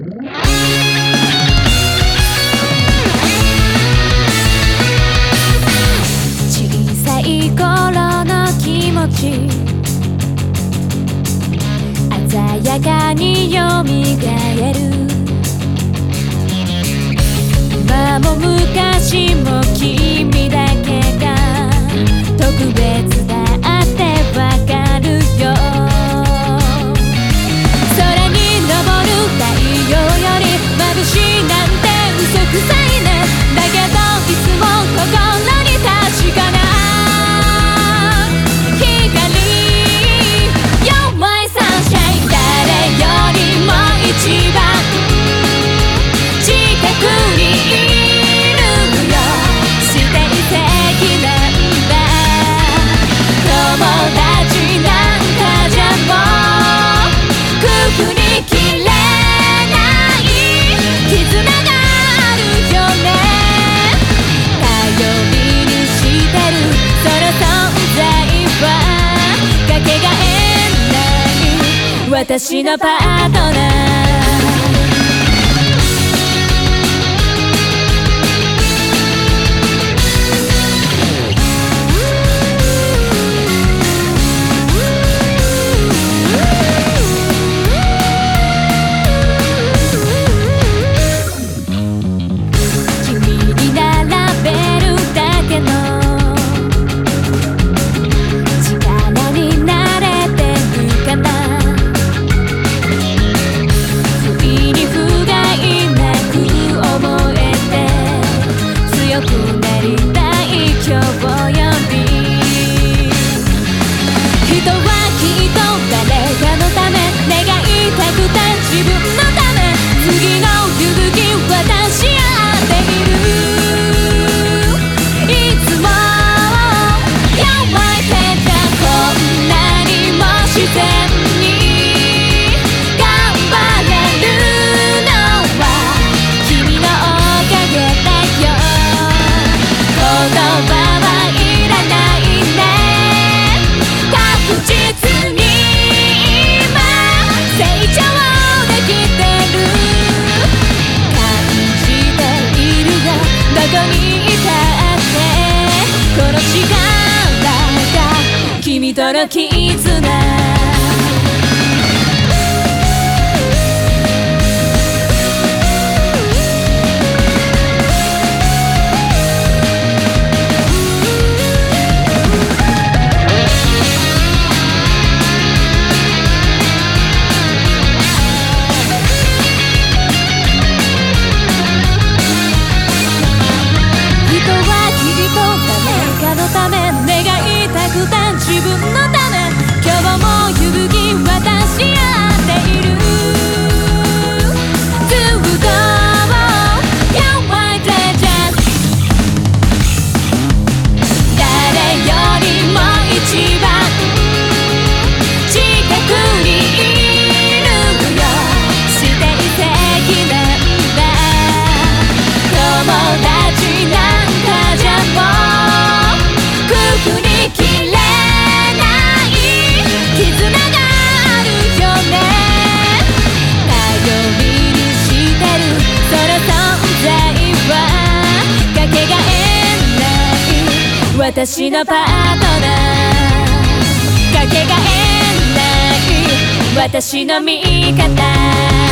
小さい頃の気持ち鮮やかによみがえる。今も昔も君だけが特別だってわかるよ。空に昇る太陽より眩しいなんて嘘くさいね。だけどいつも心に確かな光 You're my sunshine。 誰よりも一番近くにいるよ。素敵なんだ。友達なんかじゃもうくくりきれない絆があるよね。頼りにしてるその存在はかけがえない私のパートナー。君との絆自分のため今日も勇気渡し合っている。ずっと You're my treasure。 誰よりも一番近くにいるよ。素敵なんだ。友達なんかじゃもうくくりきれ絆があるよね。頼りにしてるその存在はかけがえない私のパートナー。かけがえない私の味方。